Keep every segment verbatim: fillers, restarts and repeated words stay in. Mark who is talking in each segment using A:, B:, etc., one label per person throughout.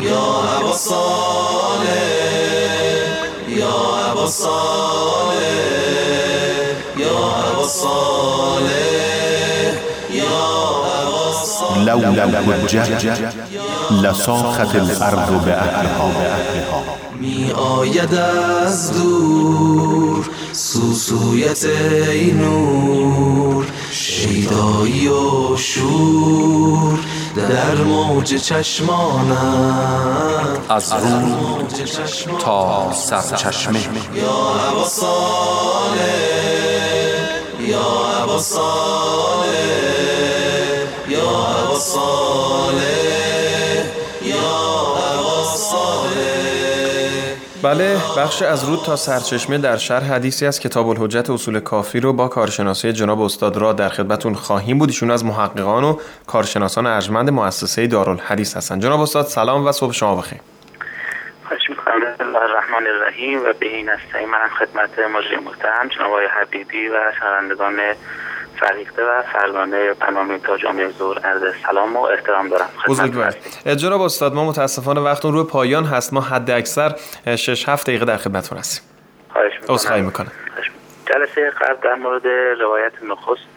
A: یا ابا صالح یا ابا صالح یا ابا صالح یا ابا صالح
B: لولا الحجة لصاخت الارض بأهلها
A: می آید از دور سوسویت ای نور، شیدایی و شور در موج چشمانم،
B: از رو تا سرچشمه.
A: یا ابا صالح یا ابا صالح یا ابا صالح یا ابا صالح.
C: بله، بخش از رود تا سرچشمه در شرح حدیثی از کتاب الحجت اصول کافی رو با کارشناسی جناب استاد را در خدمتون خواهیم بود. ایشون از محققان و کارشناسان ارجمند مؤسسه دارالحدیث هستند. جناب استاد سلام و صبح شما بخیر.
D: خواهش می‌کنم. بسم الله الرحمن الرحیم و به این نستعین. منم خدمت مجری محترم جناب آقای حبیبی و شنوندگان فریقه و فرزانه برنامه تا جامعه ظهر عرض سلام و احترام دارم.
C: بزرگوار. جناب استاد ما متاسفانه وقتون رو پایان هست. ما حد اکثر شش هفت دقیقه در خدمتتون هستیم.
D: خواهش می‌کنم.
C: عذرخواهی می‌کنم.
D: جلسه قبل در مورد روایت نخست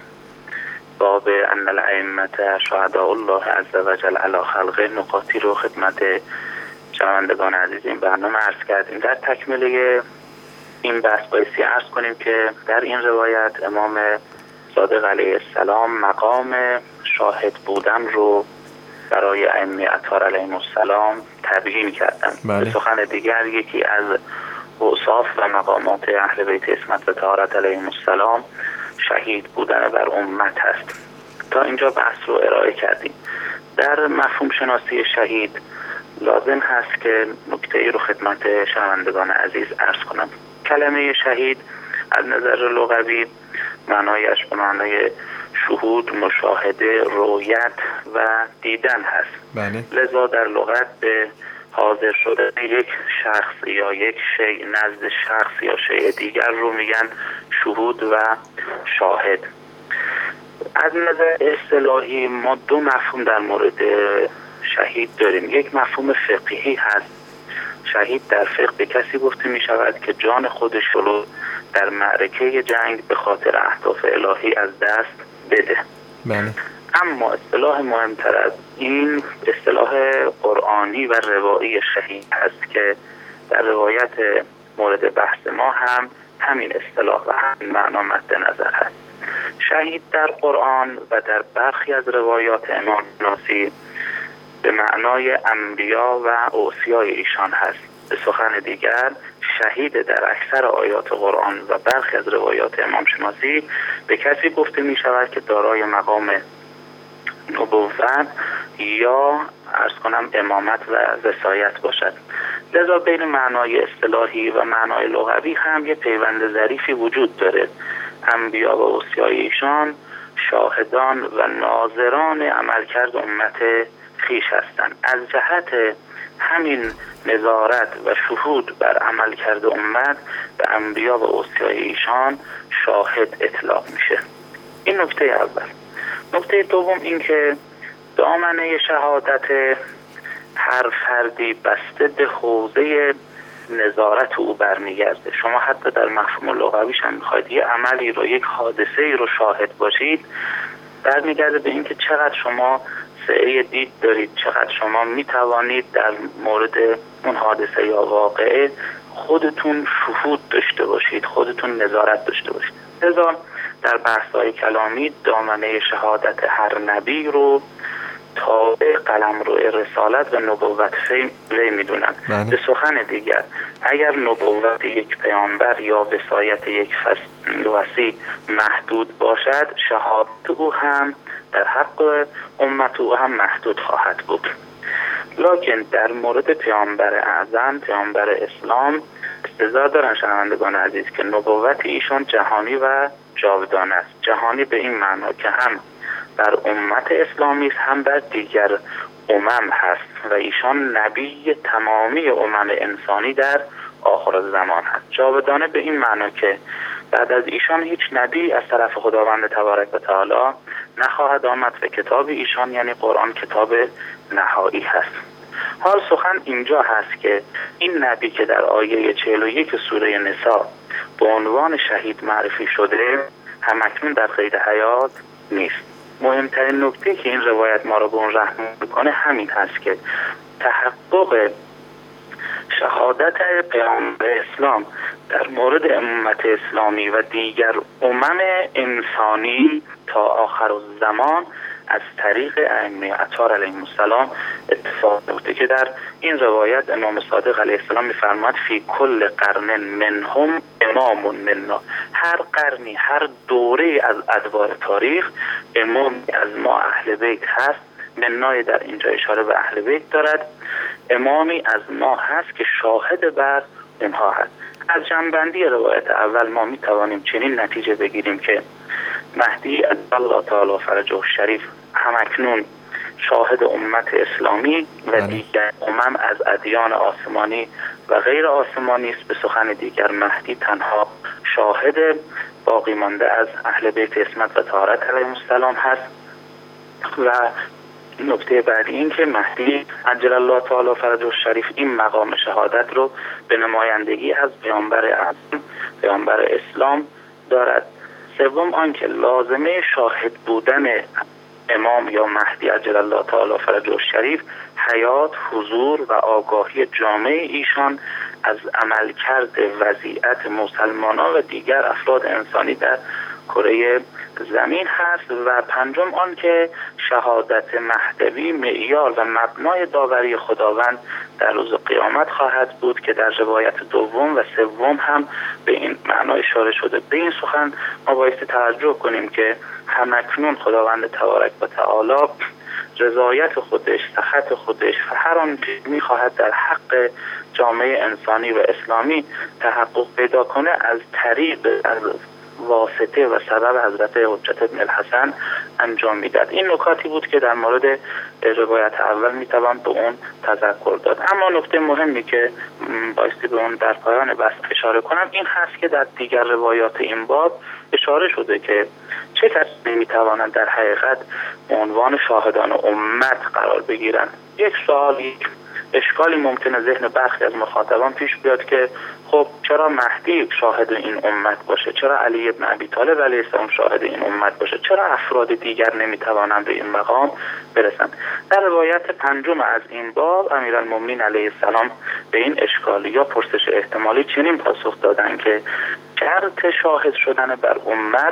D: باب ان الائمه شهداء الله عز وجل علی خلقه نکاتی رو خدمت شنوندگان عزیز این برنامه عرض کردیم. در تکمیل این بحث بایستی عرض کنیم که در این روایت امام صادق علیه السلام مقام شاهد بودن رو برای ائمه اطهار علیهم السلام تبیین کردن. به سخن دیگر یکی از اوصاف و مقامات اهل بیت عصمت و طهارت علیهم السلام شهید بودن بر امت هست. تا اینجا بحث رو ارائه کردیم. در مفهوم شناسی شهید لازم هست که نکته ای رو خدمت شنوندگان عزیز عرض کنم. کلمه شهید از نظر لغوی معنایش به معنای شهود، مشاهده، رؤیت و دیدن هست.
C: بله. لذا
D: در لغت به حاضر شده یک شخص یا یک شیء نزد شخص یا شیء دیگر رو میگن شهود و شاهد. از نظر اصطلاحی ما دو مفهوم در مورد شهید داریم. یک مفهوم فقهی هست. شهید در فقه به کسی گفته می شود که جان خودش رو در معرکه جنگ به خاطر اهداف الهی از دست بده.
C: بله.
D: اما اصطلاح مهمتر از این اصطلاح قرآنی و روایی شهید هست که در روایت مورد بحث ما هم همین اصطلاح و همین معنا مد نظر هست. شهید در قرآن و در برخی از روایات امام ناسی به معنای انبیا و اوصیای ایشان هست. به سخن دیگر شهید در اکثر آیات قرآن و برخی از روایات امام شناسی به کسی گفته می شود که دارای مقام نبوت یا عرض کنم امامت و وصایت باشد. لذا بین معنای اصطلاحی و معنای لغوی هم یه پیوند ظریفی وجود داره. انبیا و اوصیای ایشان شاهدان و ناظران عملکرد امت خیش هستند. از جهت همین نظارت و شهود بر عملکرد امت به انبیا و اوصیای ایشان شاهد اطلاق میشه. این نکته اول. نکته دوم این که دامنه شهادت هر فردی بسته به حوزه نظارت او برمیگرده. شما حتی در مفهوم لغویش هم میخواید یه عملی رو، یک حادثه ای رو شاهد باشید، برمیگرده به اینکه چقدر شما سعی دید دارید، چقدر شما میتوانید در مورد اون حادثه یا واقعه خودتون شهود داشته باشید، خودتون نظارت داشته باشید. لذا در بحث‌های کلامی دامنه شهادت هر نبی رو تابع قلمرو رسالت و نبوت وی میدونن. به سخن دیگر اگر نبوت یک پیامبر یا وصایت یک وصی محدود باشد، شهادت او هم در حق امت او هم محدود خواهد بود. لکن در مورد پیامبر اعظم، پیامبر اسلام، استظهار دارن شنوندگان عزیز که نبوت ایشان جهانی و جاودانه است. جهانی به این معنا که هم بر امت اسلامی است، هم بر دیگر امم هست و ایشان نبی تمامی امم انسانی در آخر زمان هست. جاودانه به این معنا که بعد از ایشان هیچ نبی از طرف خداوند تبارک و تعالی نخواهد آمد و کتاب ایشان یعنی قرآن کتاب نهایی هست. حال سخن اینجا هست که این نبی که در آیه چهل و یک سوره نساء به عنوان شهید معرفی شده همکنون در قید حیات نیست. مهمترین نکته که این روایت ما را به اون رهنمایی میکنه همین هست که تحقق شهادت پیامبر اسلام در مورد امت اسلامی و دیگر امم انسانی تا آخر الزمان از طریق ائمه اطهار علیهم السلام اتفاق میفته که در این روایت امام صادق علیه السلام میفرماد فی کل قرن منهم امام منا، هر قرنی هر دوره از ادوار تاریخ امامی از ما اهل بیت هست. منای در اینجا اشاره به اهل بیت دارد، امامی از ما هست که شاهد بر اونها هست. از جنبندی روایت اول ما می توانیم چنین نتیجه بگیریم که مهدی الله تعالی فرجه شریف همکنون شاهد امت اسلامی و دیگر امم از ادیان آسمانی و غیر آسمانی است. به سخن دیگر مهدی تنها شاهد باقی مانده از اهل بیت عصمت و طهارت علیهم السلام هست. و نکته بعدی این که مهدی عجل الله تعالی فرجه شریف این مقام شهادت رو به نمایندگی از پیامبر اعظم پیامبر اسلام دارد. سوم آنکه لازمه شاهد بودن امام یا مهدی عجل الله تعالی فرجه شریف حیات، حضور و آگاهی جامع ایشان از عملکرد وضعیت مسلمانان و دیگر افراد انسانی در کره زمین هست. و پنجم آن که شهادت مهدوی معیار و مبنای داوری خداوند در روز قیامت خواهد بود که در روایت دوم و سوم هم به این معنا اشاره شده. به این سخن ما بایستی توجه کنیم که همکنون خداوند تبارک و تعالی رضایت خودش، سخط خودش و هر آن که می‌خواهد در حق جامعه انسانی و اسلامی تحقق پیدا کنه از طریق از واسطه و سبب حضرت حجت ابن الحسن انجام میداد. این نکاتی بود که در مورد روایت اول میتوان به اون تذکر داد. اما نکته مهمی که بایستی به اون در پایان بحث اشاره کنم این هست که در دیگر روایات این باب اشاره شده که چه کسی میتوانند در حقیقت به عنوان شاهدان امت قرار بگیرند. یک سوالی اشکالی ممکنه ذهن برخی از مخاطبان پیش بیاد که خب چرا مهدی شاهد این امت باشه، چرا علی ابن ابی طالب علیه السلام شاهد این امت باشه، چرا افراد دیگر نمیتوانند به این مقام برسند. در روایت پنجم از این باب امیرالمومنین علیه السلام به این اشکال یا پرسش احتمالی چنین پاسخ دادن که شرط شاهد شدن بر امت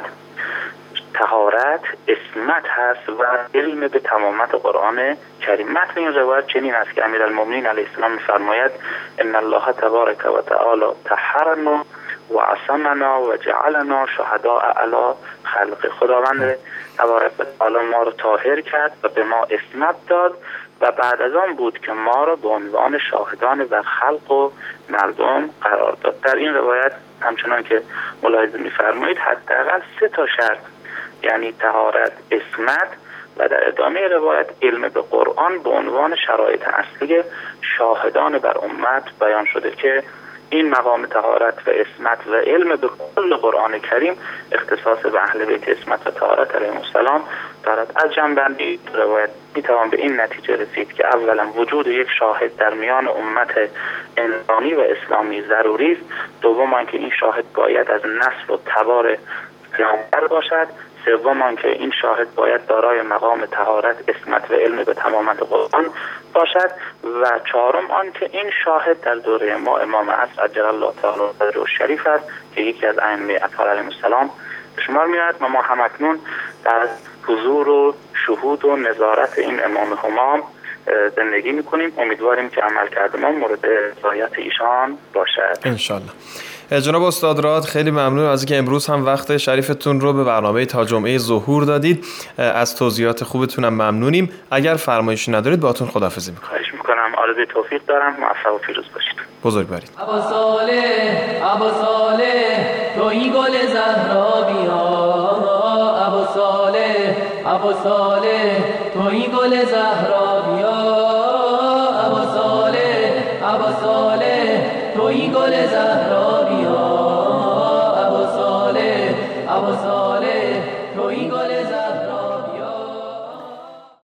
D: طهارت، عصمت هست و علم به تمامت قرآن کریم. متن این روایت چنین است که امیرالمومنین علیه السلام می‌فرماید ان الله تبارک و تعالی طهرنا و عصمنا و جعلنا شهداء علی خلق. خداوند تبارک و تعالی ما را طاهر کرد و به ما عصمت داد و بعد از آن بود که ما را به عنوان شاهدان بر خلق و مردم قرار داد. در این روایت همچنان که ملاحظه می‌فرمایید حداقل سه تا شرط یعنی طهارت، عصمت و در ادامه روایت علم به قرآن به عنوان شرایط اصلی شاهدان بر امت بیان شده که این مقام طهارت و عصمت و علم به کل قرآن کریم اختصاص به اهل بیت عصمت و طهارت علیهم السلام دارد. از جنبندی روایت میتوان به این نتیجه رسید که اولا وجود یک شاهد در میان امت انسانی و اسلامی ضروری است. دوم آنکه این شاهد باید از نسل و تبار پیامبر باشد. سوم آنکه این شاهد باید دارای مقام طهارت، عصمت و علم به تمامت قرآن باشد. و چهارم آنکه این شاهد در دوره ما امام عصر عجل الله تعالی فرجه شریف است که یکی از ائمه اطهار علیهم السلام به شمار میاد و ما همکنون در حضور و شهود و نظارت این امام همام زندگی میکنیم. امیدواریم که عمل کرده ما مورد رضایت ایشان باشد
C: انشالله. جناب استاد راد خیلی ممنون از اینکه امروز هم وقت شریفتون رو به برنامه تا جمعه ظهور دادید. از توضیحات خوبتون هم ممنونیم. اگر فرمایشی ندارید باهاتون خداحافظی میکنم.
D: خواهش میکنم. آرزوی توفیق دارم. موفق و پیروز باشید.
C: بزرگوارید.
E: ابا صالح ابا صالح تویی گل زهرابیا، ابا صالح ابا صالح تویی گل زهرابیا، ابا صالح ابا صالح تویی گل زهرابیا.